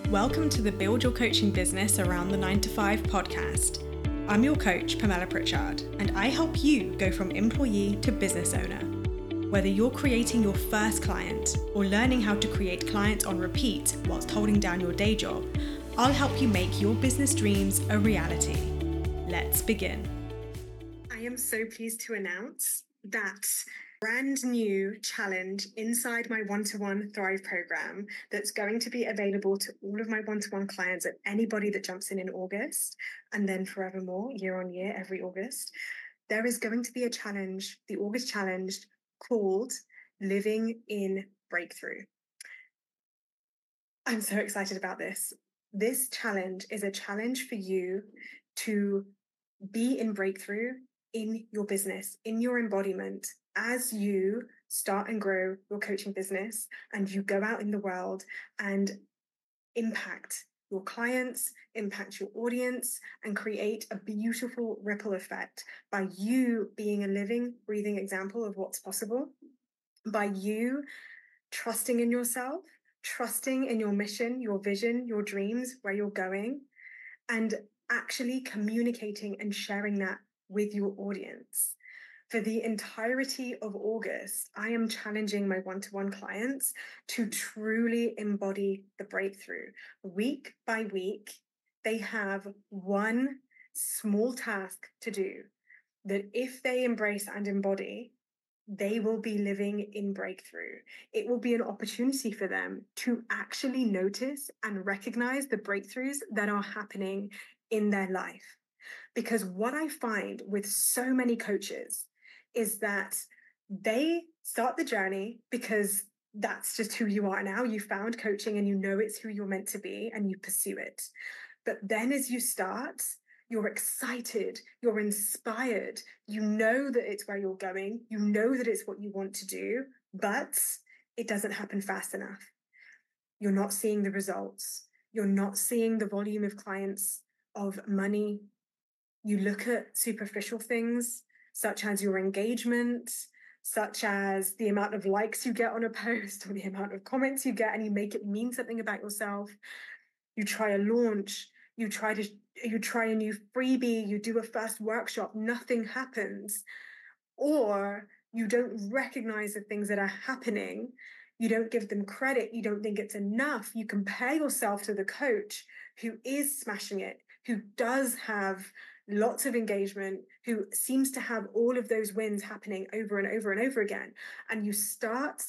Welcome to the Build Your Coaching Business Around the 9 to 5 podcast. I'm your coach, Pamela Pritchard, and I help you go from employee to business owner. Whether you're creating your first client or learning how to create clients on repeat whilst holding down your day job, I'll help you make your business dreams a reality. Let's begin. I am so pleased to announce that brand new challenge inside my one-to-one Thrive program that's going to be available to all of my one-to-one clients and anybody that jumps in August, and then forevermore, year on year, every August. There is going to be a challenge, the August challenge, called Living in Breakthrough. I'm so excited about this. This challenge is a challenge for you to be in breakthrough in your business, in your embodiment, as you start and grow your coaching business and you go out in the world and impact your clients, impact your audience, and create a beautiful ripple effect by you being a living, breathing example of what's possible, by you trusting in yourself, trusting in your mission, your vision, your dreams, where you're going, and actually communicating and sharing that with your audience. For the entirety of August, I am challenging my one-to-one clients to truly embody the breakthrough. Week by week, they have one small task to do that if they embrace and embody, they will be living in breakthrough. It will be an opportunity for them to actually notice and recognize the breakthroughs that are happening in their life. Because what I find with so many coaches is that they start the journey because that's just who you are now. You found coaching and you know it's who you're meant to be and you pursue it. But then as you start, you're excited, you're inspired, you know that it's where you're going, you know that it's what you want to do, but it doesn't happen fast enough. You're not seeing the results. You're not seeing the volume of clients, of money. You look at superficial things, such as your engagement, such as the amount of likes you get on a post or the amount of comments you get, and you make it mean something about yourself. You try a launch, you try a new freebie, you do a first workshop, nothing happens. Or you don't recognize the things that are happening. You don't give them credit. You don't think it's enough. You compare yourself to the coach who is smashing it, who does have lots of engagement, who seems to have all of those wins happening over and over and over again. And you start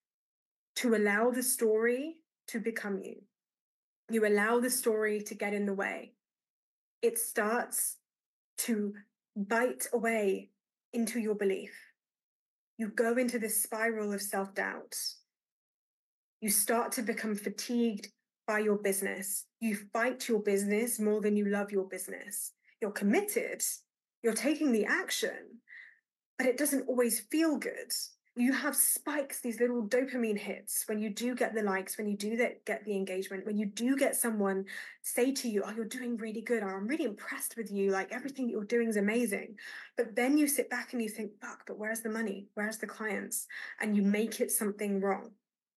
to allow the story to become you. You allow the story to get in the way. It starts to bite away into your belief. You go into this spiral of self-doubt. You start to become fatigued by your business. You fight your business more than you love your business. You're committed, you're taking the action, but it doesn't always feel good. You have spikes, these little dopamine hits when you do get the likes, when you do get the engagement, when you do get someone say to you, oh, you're doing really good, or I'm really impressed with you, like everything that you're doing is amazing. But then you sit back and you think, fuck, but where's the money? Where's the clients? And you make it something wrong.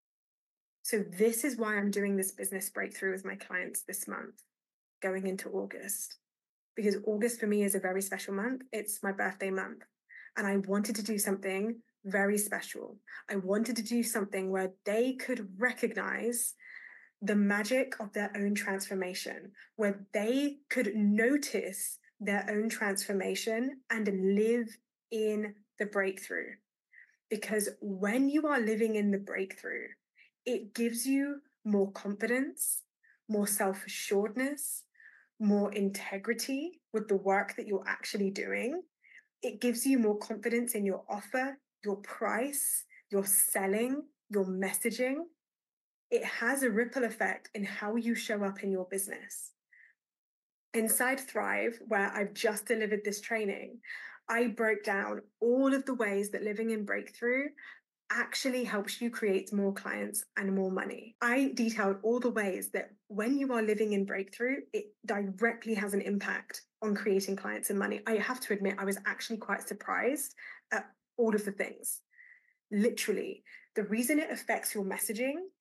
So this is why I'm doing this business breakthrough with my clients this month, going into August. Because August for me is a very special month. It's my birthday month. And I wanted to do something very special. I wanted to do something where they could recognize the magic of their own transformation, where they could notice their own transformation and live in the breakthrough. Because when you are living in the breakthrough, it gives you more confidence, more self-assuredness, more integrity with the work that you're actually doing. It gives you more confidence in your offer, your price, your selling, your messaging. It has a ripple effect in how you show up in your business. Inside Thrive, where I've just delivered this training, I broke down all of the ways that living in breakthrough actually helps you create more clients and more money. I detailed all the ways that when you are living in breakthrough, it directly has an impact on creating clients and money. I have to admit, I was actually quite surprised at all of the things. Literally, the reason it affects your messaging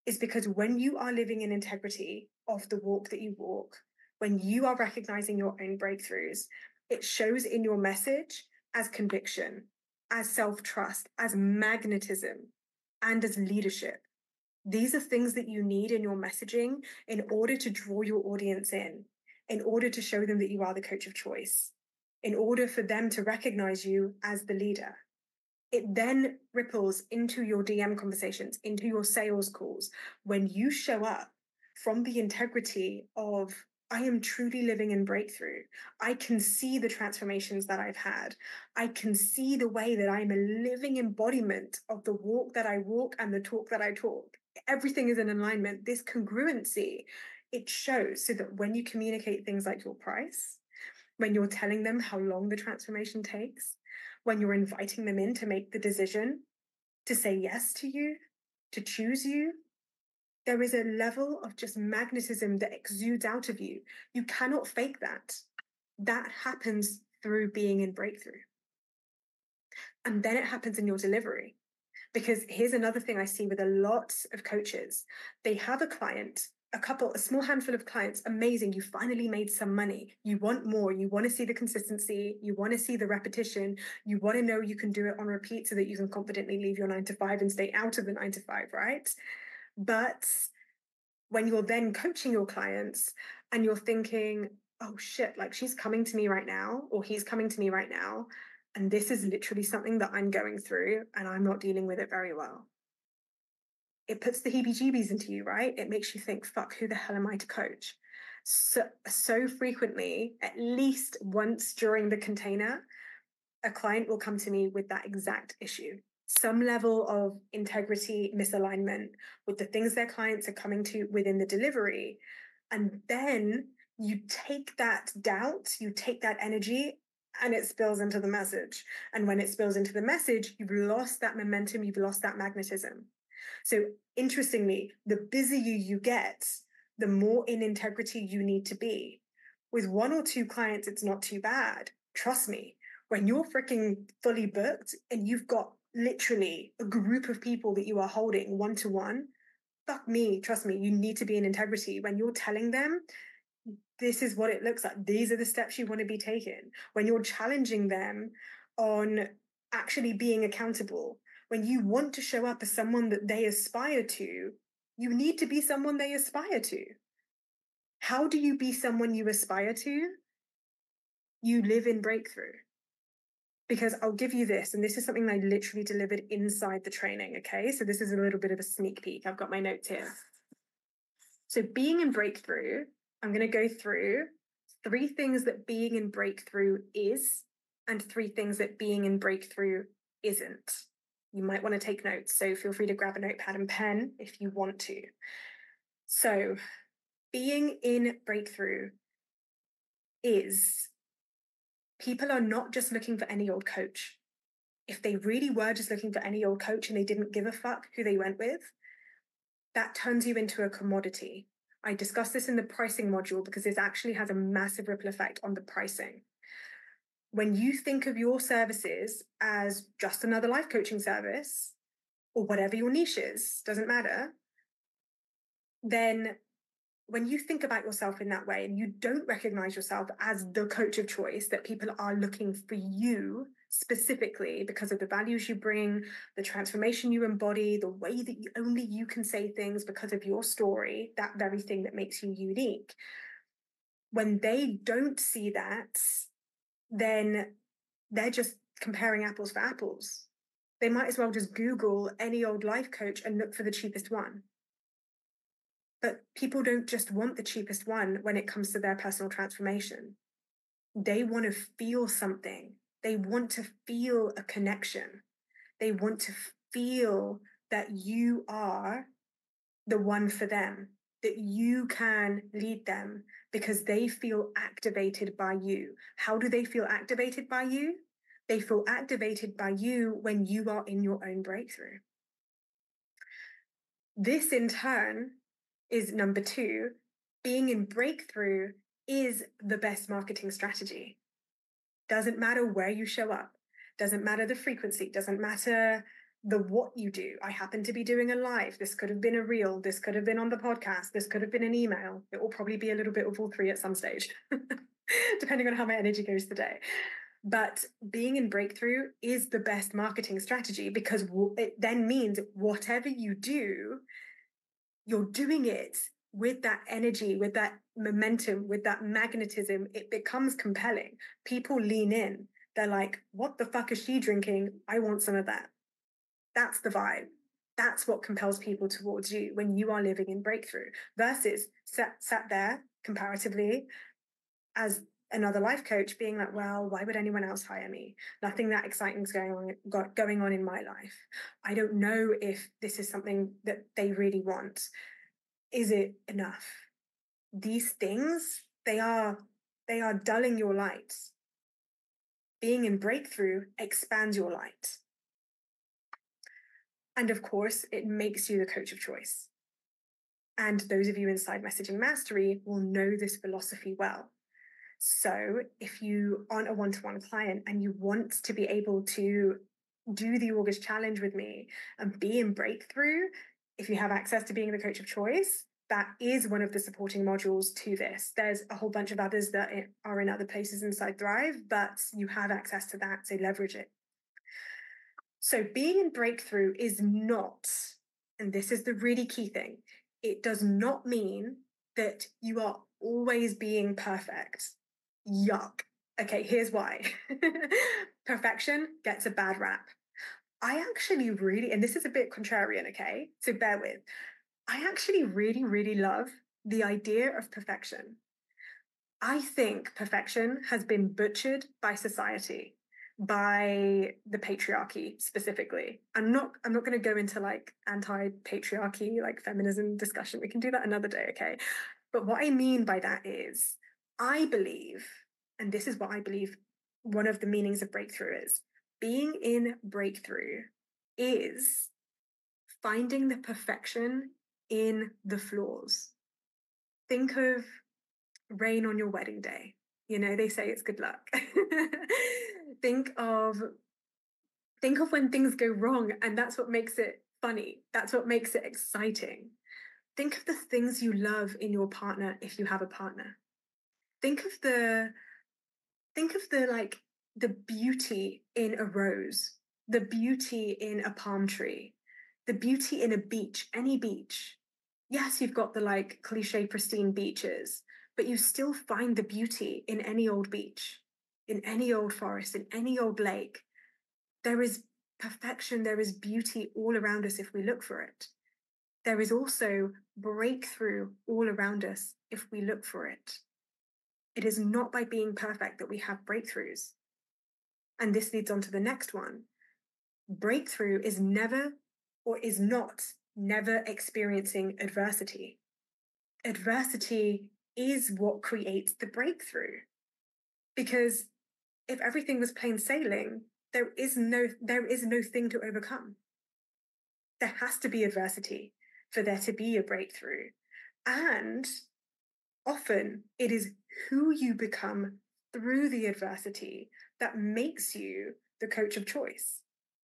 is because when you are living in integrity of the walk that you walk, when you are recognizing your own breakthroughs, it shows in your message as conviction, as self-trust, as magnetism, and as leadership. These are things that you need in your messaging in order to draw your audience in order to show them that you are the coach of choice, in order for them to recognize you as the leader. It then ripples into your DM conversations, into your sales calls. When you show up from the integrity of, I am truly living in breakthrough. I can see the transformations that I've had. I can see the way that I'm a living embodiment of the walk that I walk and the talk that I talk. Everything is in alignment. This congruency, it shows, so that when you communicate things like your price, when you're telling them how long the transformation takes, when you're inviting them in to make the decision to say yes to you, to choose you, there is a level of just magnetism that exudes out of you. You cannot fake that. That happens through being in breakthrough. And then it happens in your delivery. Because here's another thing I see with a lot of coaches. They have a client, a small handful of clients, amazing, you finally made some money. You want more, you want to see the consistency, you want to see the repetition, you want to know you can do it on repeat so that you can confidently leave your 9 to 5 and stay out of the 9 to 5, right? But when you're then coaching your clients and you're thinking, oh shit, like she's coming to me right now, or he's coming to me right now, and this is literally something that I'm going through and I'm not dealing with it very well. It puts the heebie-jeebies into you, right? It makes you think, fuck, who the hell am I to coach? So frequently, at least once during the container, a client will come to me with that exact issue. Some level of integrity misalignment with the things their clients are coming to within the delivery. And then you take that doubt, you take that energy, and it spills into the message. And when it spills into the message, you've lost that momentum, you've lost that magnetism. So interestingly, the busier you get, the more in integrity you need to be. With 1 or 2 clients, it's not too bad. Trust me, when you're freaking fully booked and you've got literally a group of people that you are holding one-to-one, fuck me, trust me, you need to be in integrity. When you're telling them, this is what it looks like, these are the steps you want to be taking. When you're challenging them on actually being accountable, when you want to show up as someone that they aspire to, you need to be someone they aspire to. How do you be someone you aspire to? You live in breakthrough. Because I'll give you this, and this is something I literally delivered inside the training, okay? So this is a little bit of a sneak peek. I've got my notes here. So being in breakthrough, I'm going to go through 3 things that being in breakthrough is, and 3 things that being in breakthrough isn't. You might want to take notes, so feel free to grab a notepad and pen if you want to. So being in breakthrough is, people are not just looking for any old coach. If they really were just looking for any old coach and they didn't give a fuck who they went with, that turns you into a commodity. I discussed this in the pricing module because this actually has a massive ripple effect on the pricing. When you think of your services as just another life coaching service, or whatever your niche is, doesn't matter, then when you think about yourself in that way and you don't recognize yourself as the coach of choice, that people are looking for you specifically because of the values you bring, the transformation you embody, the way that only you can say things because of your story, that very thing that makes you unique. When they don't see that, then they're just comparing apples for apples. They might as well just Google any old life coach and look for the cheapest one. But people don't just want the cheapest one when it comes to their personal transformation. They want to feel something. They want to feel a connection. They want to feel that you are the one for them, that you can lead them because they feel activated by you. How do they feel activated by you? They feel activated by you when you are in your own breakthrough. This in turn is number 2. Being in breakthrough is the best marketing strategy. Doesn't matter where you show up. Doesn't matter the frequency. Doesn't matter the what you do. I happen to be doing a live. This could have been a reel. This could have been on the podcast. This could have been an email. It will probably be a little bit of all three at some stage, depending on how my energy goes today. But being in breakthrough is the best marketing strategy, because it then means whatever you do, you're doing it with that energy, with that momentum, with that magnetism. It becomes compelling. People lean in. They're like, what the fuck is she drinking? I want some of that. That's the vibe. That's what compels people towards you when you are living in breakthrough, versus sat there comparatively as another life coach being like, well, why would anyone else hire me? Nothing that exciting is going on in my life. I don't know if this is something that they really want. Is it enough? These things, they are dulling your light. Being in breakthrough expands your light. And of course, it makes you the coach of choice. And those of you inside Messaging Mastery will know this philosophy well. So if you aren't a one-to-one client and you want to be able to do the August challenge with me and be in breakthrough, if you have access to being the coach of choice, that is one of the supporting modules to this. There's a whole bunch of others that are in other places inside Thrive, but you have access to that, so leverage it. So being in breakthrough is not, and this is the really key thing, it does not mean that you are always being perfect. Yuck. Okay, here's why. Perfection gets a bad rap. I actually really, and this is a bit contrarian, okay? So bear with. I actually really, really love the idea of perfection. I think perfection has been butchered by society, by the patriarchy specifically. I'm not going to go into like anti-patriarchy, like feminism discussion. We can do that another day, okay? But what I mean by that is, I believe, and this is what I believe one of the meanings of breakthrough is, being in breakthrough is finding the perfection in the flaws. Think of rain on your wedding day. You know, they say it's good luck. think of when things go wrong, and that's what makes it funny. That's what makes it exciting. Think of the things you love in your partner if you have a partner. Think of the like the beauty in a rose, the beauty in a palm tree, the beauty in a beach, any beach. Yes, you've got the like cliche pristine beaches, but you still find the beauty in any old beach, in any old forest, in any old lake. There is perfection, there is beauty all around us if we look for it. There is also breakthrough all around us if we look for it. It is not by being perfect that we have breakthroughs. And this leads on to the next one. Breakthrough is never experiencing adversity. Adversity is what creates the breakthrough. Because if everything was plain sailing, there is no thing to overcome. There has to be adversity for there to be a breakthrough. And often it is who you become through the adversity that makes you the coach of choice.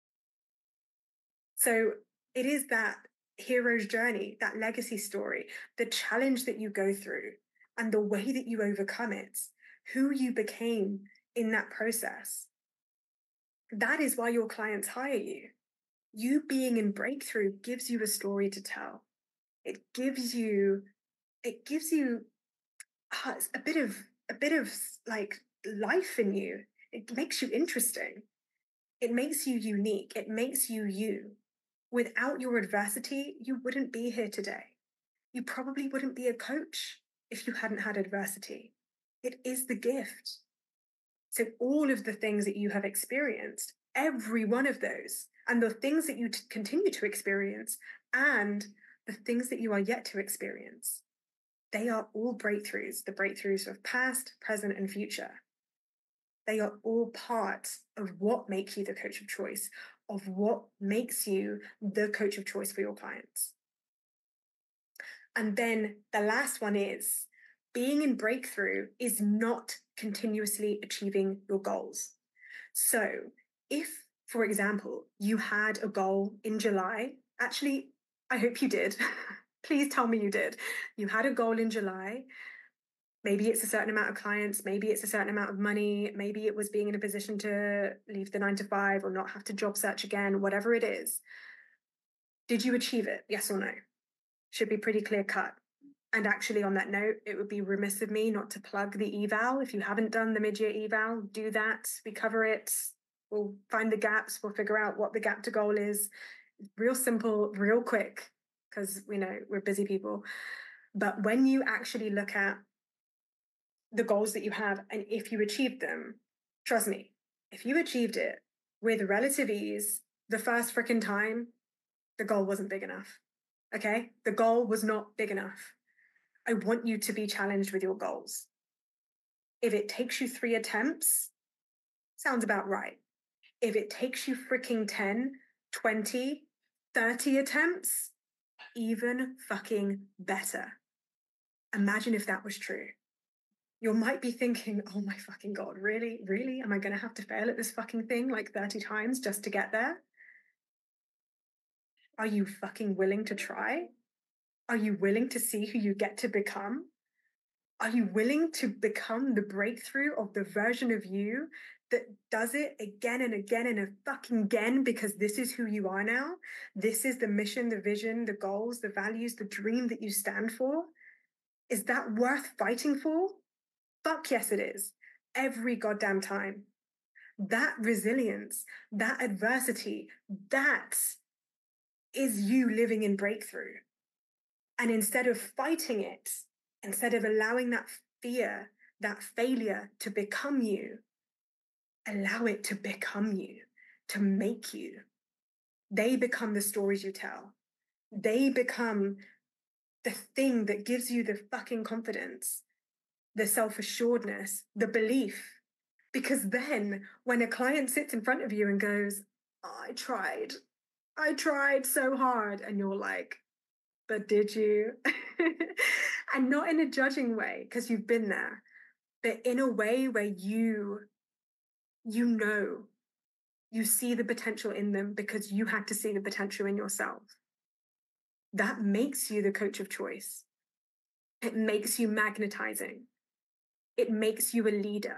So it is that hero's journey, that legacy story, the challenge that you go through and the way that you overcome it, who you became in that process. That is why your clients hire you. You being in breakthrough gives you a story to tell. It gives you a bit of like life in you. It makes you interesting. It makes you unique. It makes you you. Without your adversity, you wouldn't be here today. You probably wouldn't be a coach if you hadn't had adversity. It is the gift. So all of the things that you have experienced, every one of those, and the things that you continue to experience, and the things that you are yet to experience, they are all breakthroughs, the breakthroughs of past, present, and future. They are all part of what makes you the coach of choice, of what makes you the coach of choice for your clients. And then the last one is, being in breakthrough is not continuously achieving your goals. So if, For example, you had a goal in July. Actually, I hope you did. Please tell me you did. You had a goal in July. Maybe it's a certain amount of clients, maybe it's a certain amount of money, maybe it was being in a position to leave the 9 to 5 or not have to job search again, whatever it is. Did you achieve it? Yes or no? Should be pretty clear cut. And actually, on that note, it would be remiss of me not to plug the eval. If you haven't done the mid-year eval, do that. We cover it. We'll find the gaps. We'll figure out what the gap to goal is. Real simple, real quick, because we know we're busy people. But when you actually look at the goals that you have, and if you achieved them, trust me, if you achieved it with relative ease the first freaking time, the goal wasn't big enough. Okay? The goal was not big enough. I want you to be challenged with your goals. If it takes you 3 attempts, sounds about right. If it takes you freaking 10, 20, 30 attempts, even fucking better. Imagine if that was true. You might be thinking, oh my fucking God, really? Really? Am I going to have to fail at this fucking thing like 30 times just to get there? Are you fucking willing to try? Are you willing to see who you get to become? Are you willing to become the breakthrough of the version of you that does it again and again and a fucking again because this is who you are now? This is the mission, the vision, the goals, the values, the dream that you stand for? Is that worth fighting for? Fuck yes, it is. Every goddamn time. That resilience, that adversity, that is you living in breakthrough. And instead of fighting it, instead of allowing that fear, that failure to become you, allow it to become you, to make you. They become the stories you tell. They become the thing that gives you the fucking confidence, the self-assuredness, the belief. Because then when a client sits in front of you and goes, oh, I tried so hard. And you're like, but did you? And not in a judging way, because you've been there, but in a way where you know, you see the potential in them because you had to see the potential in yourself. That makes you the coach of choice. It makes you magnetizing. It makes you a leader.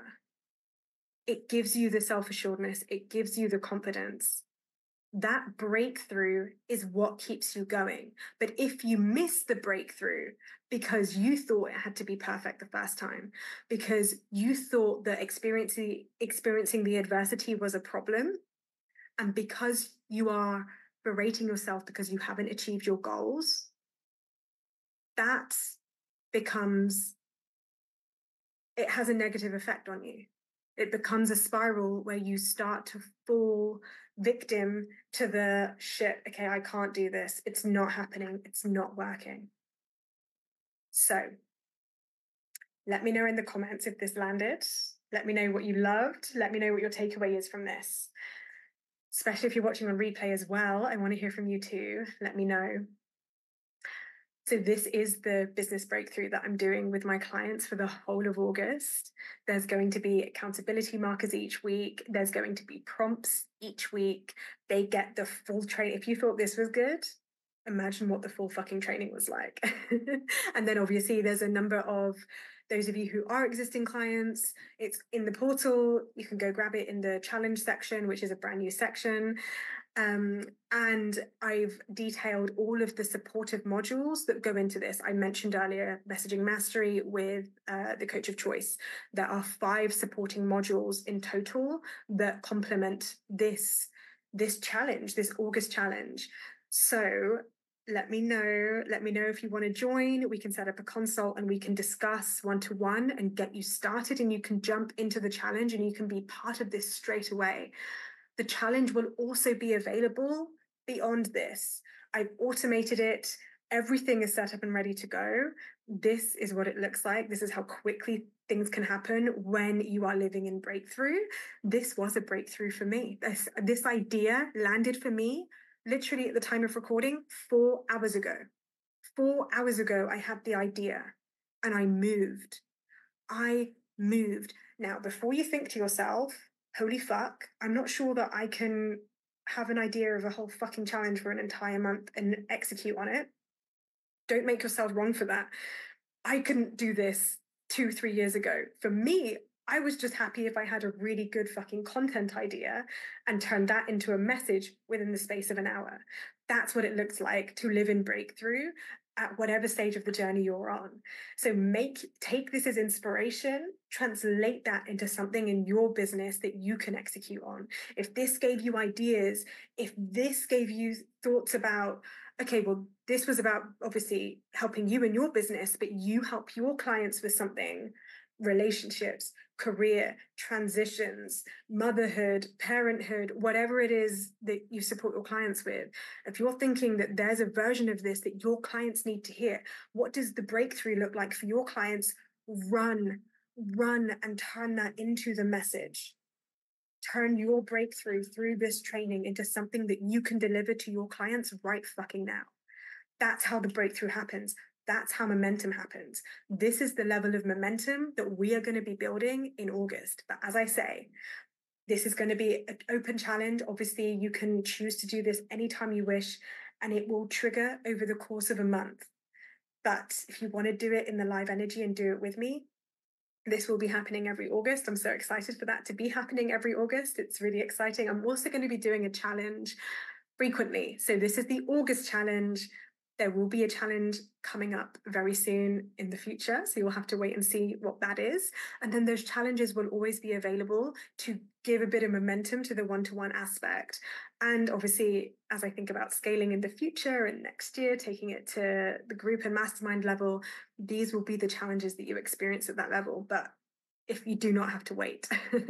It gives you the self-assuredness. It gives you the confidence. That breakthrough is what keeps you going. But if you miss the breakthrough because you thought it had to be perfect the first time, because you thought that experiencing the adversity was a problem, and because you are berating yourself because you haven't achieved your goals, that becomes, it has a negative effect on you. It becomes a spiral where you start to fall victim to the shit, okay, I can't do this. It's not happening. It's not working. So let me know in the comments if this landed. Let me know what you loved. Let me know what your takeaway is from this. Especially if you're watching on replay as well. I want to hear from you too. Let me know. So this is the business breakthrough that I'm doing with my clients for the whole of August. There's going to be accountability markers each week. There's going to be prompts each week. They get the full training. If you thought this was good, imagine what the full fucking training was like. And then obviously there's a number of those of you who are existing clients. It's in the portal. You can go grab it in the challenge section, which is a brand new section. And I've detailed all of the supportive modules that go into this. I mentioned earlier messaging mastery with the coach of choice. There are 5 supporting modules in total that complement this challenge, this August challenge. So let me know if you want to join. We can set up a consult and we can discuss one-to-one and get you started, and you can jump into the challenge and you can be part of this straight away. The challenge will also be available beyond this. I've automated it. Everything is set up and ready to go. This is what it looks like. This is how quickly things can happen when you are living in breakthrough. This was a breakthrough for me. This idea landed for me literally at the time of recording 4 hours ago. 4 hours ago, I had the idea and I moved. Now, before you think to yourself, holy fuck, I'm not sure that I can have an idea of a whole fucking challenge for an entire month and execute on it. Don't make yourself wrong for that. I couldn't do this 2-3 years ago. For me, I was just happy if I had a really good fucking content idea and turned that into a message within the space of an hour. That's what it looks like to live in breakthrough at whatever stage of the journey you're on. So take this as inspiration, translate that into something in your business that you can execute on. If this gave you ideas, if this gave you thoughts about, okay, well, this was about obviously helping you in your business, but you help your clients with something, relationships, career, transitions, motherhood, parenthood, whatever it is that you support your clients with. If you're thinking that there's a version of this that your clients need to hear, what does the breakthrough look like for your clients? Run and turn that into the message. Turn your breakthrough through this training into something that you can deliver to your clients right fucking now. That's how the breakthrough happens. That's how momentum happens. This is the level of momentum that we are going to be building in August. But as I say, this is going to be an open challenge. Obviously, you can choose to do this anytime you wish, and it will trigger over the course of a month. But if you want to do it in the live energy and do it with me, this will be happening every August. I'm so excited for that to be happening every August. It's really exciting. I'm also going to be doing a challenge frequently. So this is the August challenge. There will be a challenge coming up very soon in the future. So you'll have to wait and see what that is. And then those challenges will always be available to give a bit of momentum to the one-to-one aspect. And obviously, as I think about scaling in the future and next year, taking it to the group and mastermind level, these will be the challenges that you experience at that level. But if you do not have to wait,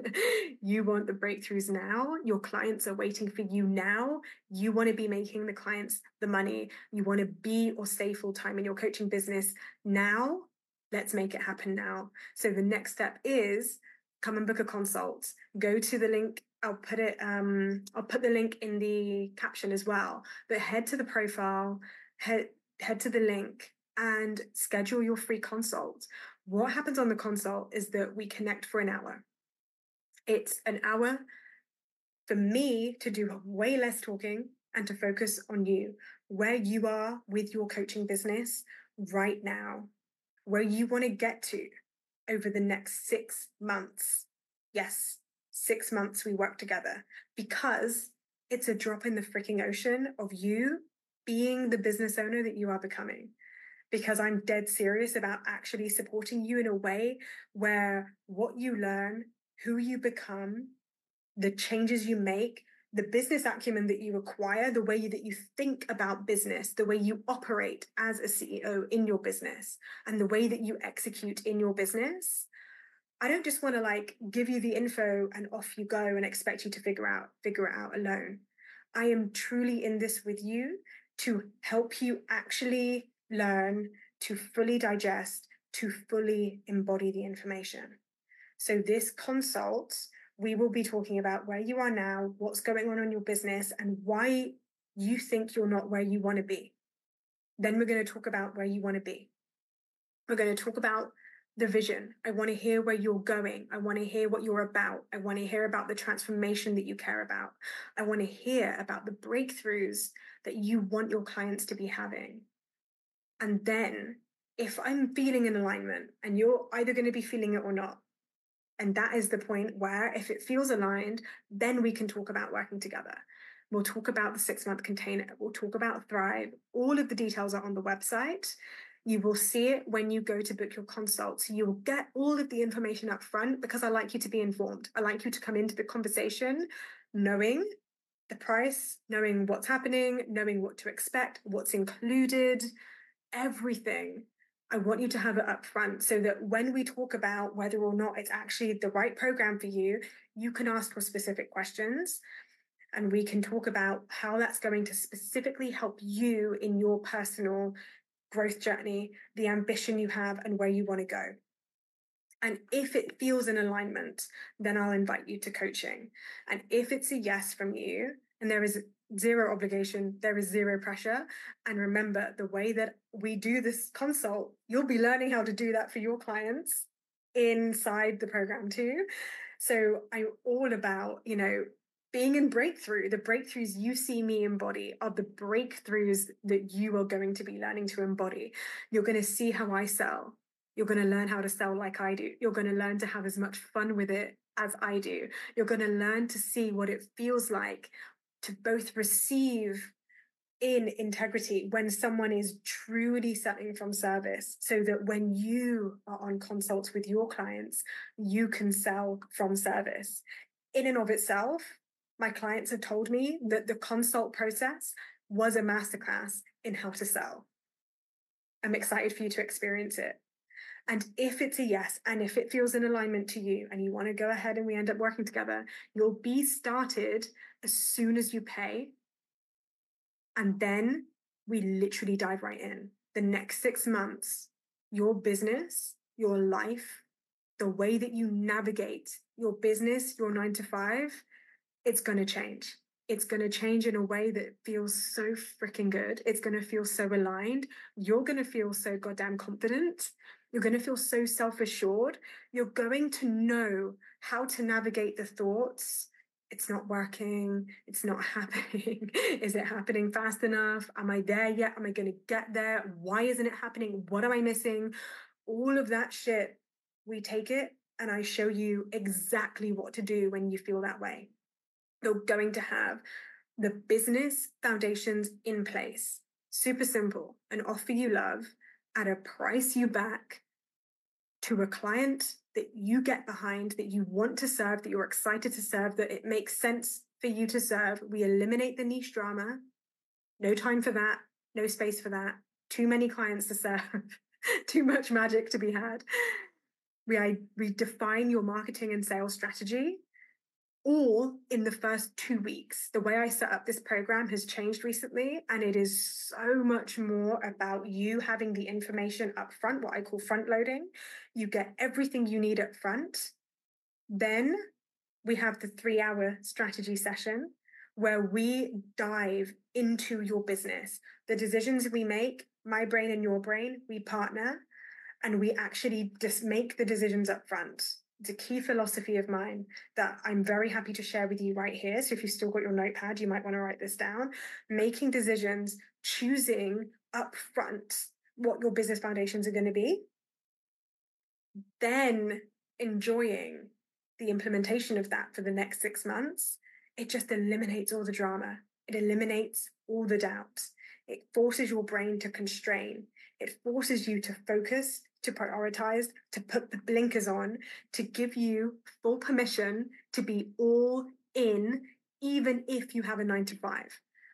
you want the breakthroughs now. Your clients are waiting for you now. You want to be making the clients the money. You want to be or stay full time in your coaching business now. Let's make it happen now. So the next step is come and book a consult. Go to the link. I'll put the link in the caption as well. But head to the profile, head to the link and schedule your free consult. What happens on the consult is that we connect for an hour. It's an hour for me to do way less talking and to focus on you, where you are with your coaching business right now, where you want to get to over the next 6 months. Yes, 6 months we work together, because it's a drop in the freaking ocean of you being the business owner that you are becoming. Because I'm dead serious about actually supporting you in a way where what you learn, who you become, the changes you make, the business acumen that you acquire, the way that you think about business, the way you operate as a CEO in your business, and the way that you execute in your business. I don't just want to give you the info and off you go and expect you to figure it out alone. I am truly in this with you to help you actually learn, to fully digest, to fully embody the information. So this consult, we will be talking about where you are now, what's going on in your business, and why you think you're not where you want to be. Then we're going to talk about where you want to be. We're going to talk about the vision. I want to hear where you're going. I want to hear what you're about. I want to hear about the transformation that you care about. I want to hear about the breakthroughs that you want your clients to be having. And then if I'm feeling in alignment, and you're either going to be feeling it or not, and that is the point where if it feels aligned, then we can talk about working together. We'll talk about the 6-month container. We'll talk about Thrive. All of the details are on the website. You will see it when you go to book your consult. So you'll get all of the information up front, because I like you to be informed. I like you to come into the conversation knowing the price, knowing what's happening, knowing what to expect, what's included, everything. I want you to have it up front so that when we talk about whether or not it's actually the right program for you, you can ask for specific questions, and we can talk about how that's going to specifically help you in your personal growth journey, the ambition you have, and where you want to go. And if it feels in alignment, then I'll invite you to coaching. And if it's a yes from you, and there is zero obligation, there is zero pressure. And remember, the way that we do this consult, you'll be learning how to do that for your clients inside the program too. So I'm all about, being in breakthrough. The breakthroughs you see me embody are the breakthroughs that you are going to be learning to embody. You're going to see how I sell. You're going to learn how to sell like I do. You're going to learn to have as much fun with it as I do. You're going to learn to see what it feels like to both receive in integrity when someone is truly selling from service, so that when you are on consults with your clients, you can sell from service. In and of itself, my clients have told me that the consult process was a masterclass in how to sell. I'm excited for you to experience it. And if it's a yes, and if it feels in alignment to you and you want to go ahead and we end up working together, you'll be started as soon as you pay. And then we literally dive right in. The next 6 months, your business, your life, the way that you navigate your business, your 9 to 5, it's going to change. It's going to change in a way that feels so freaking good. It's going to feel so aligned. You're going to feel so goddamn confident. You're going to feel so self-assured. You're going to know how to navigate the thoughts. It's not working. It's not happening. Is it happening fast enough? Am I there yet? Am I going to get there? Why isn't it happening? What am I missing? All of that shit, we take it and I show you exactly what to do when you feel that way. You're going to have the business foundations in place. Super simple. An offer you love at a price you back to a client that you get behind, that you want to serve, that you're excited to serve, that it makes sense for you to serve. We eliminate the niche drama. No time for that. No space for that. Too many clients to serve. Too much magic to be had. We define your marketing and sales strategy all in the first 2 weeks. The way I set up this program has changed recently, and it is so much more about you having the information up front, what I call front loading. You get everything you need up front. Then we have the 3-hour strategy session where we dive into your business. The decisions we make, my brain and your brain, we partner, and we actually just make the decisions up front. It's a key philosophy of mine that I'm very happy to share with you right here. So if you've still got your notepad, you might want to write this down. Making decisions, choosing up front what your business foundations are going to be, then enjoying the implementation of that for the next 6 months. It just eliminates all the drama. It eliminates all the doubt. It forces your brain to constrain. It forces you to focus, to prioritize, to put the blinkers on, to give you full permission to be all in, even if you have a 9 to 5.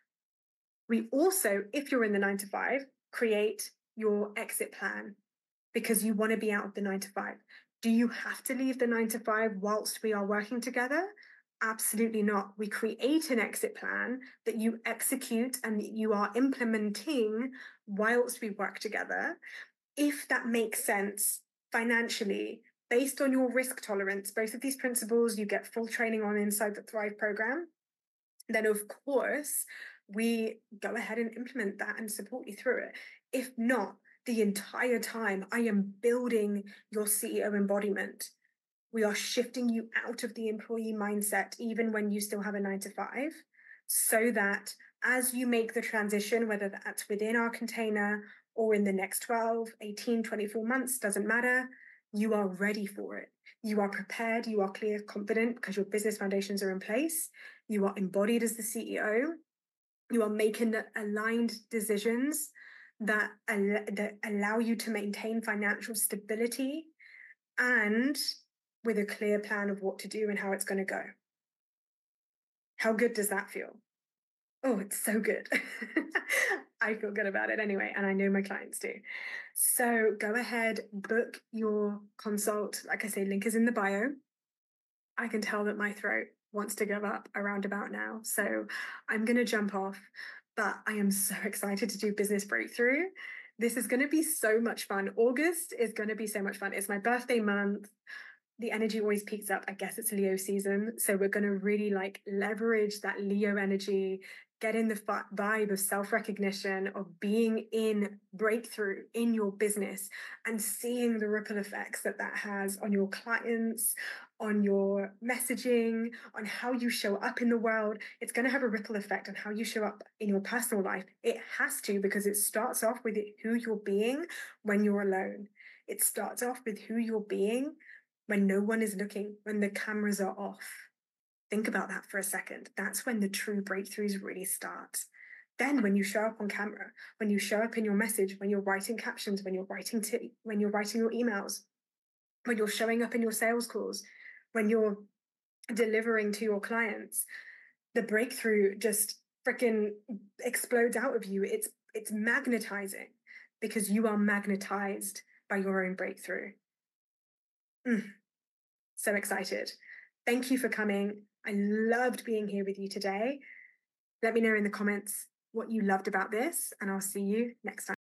We also, if you're in the 9 to 5, create your exit plan because you want to be out of the 9 to 5. Do you have to leave the 9 to 5 whilst we are working together? Absolutely not. We create an exit plan that you execute and that you are implementing whilst we work together. If that makes sense financially, based on your risk tolerance, both of these principles you get full training on inside the Thrive program, then of course we go ahead and implement that and support you through it. If not, the entire time I am building your CEO embodiment. We are shifting you out of the employee mindset, even when you still have a 9 to 5, so that as you make the transition, whether that's within our container or in the next 12, 18, 24 months, doesn't matter, you are ready for it. You are prepared, you are clear, confident because your business foundations are in place. You are embodied as the CEO. You are making aligned decisions that allow you to maintain financial stability and with a clear plan of what to do and how it's going to go. How good does that feel? Oh, it's so good. I feel good about it anyway, and I know my clients do. So go ahead, book your consult. Like I say, link is in the bio. I can tell that my throat wants to give up around about now. So I'm going to jump off, but I am so excited to do Business Breakthrough. This is going to be so much fun. August is going to be so much fun. It's my birthday month. The energy always peaks up. I guess it's Leo season. So we're going to really leverage that Leo energy, get in the vibe of self-recognition, of being in breakthrough in your business and seeing the ripple effects that that has on your clients, on your messaging, on how you show up in the world. It's going to have a ripple effect on how you show up in your personal life. It has to, because it starts off with who you're being when you're alone. It starts off with who you're being when no one is looking, when the cameras are off. Think about that for a second. That's when the true breakthroughs really start. Then when you show up on camera, when you show up in your message, when you're writing captions, when you're writing your emails, when you're showing up in your sales calls, when you're delivering to your clients, the breakthrough just freaking explodes out of you. It's magnetizing because you are magnetized by your own breakthrough. So excited. Thank you for coming. I loved being here with you today. Let me know in the comments what you loved about this, and I'll see you next time.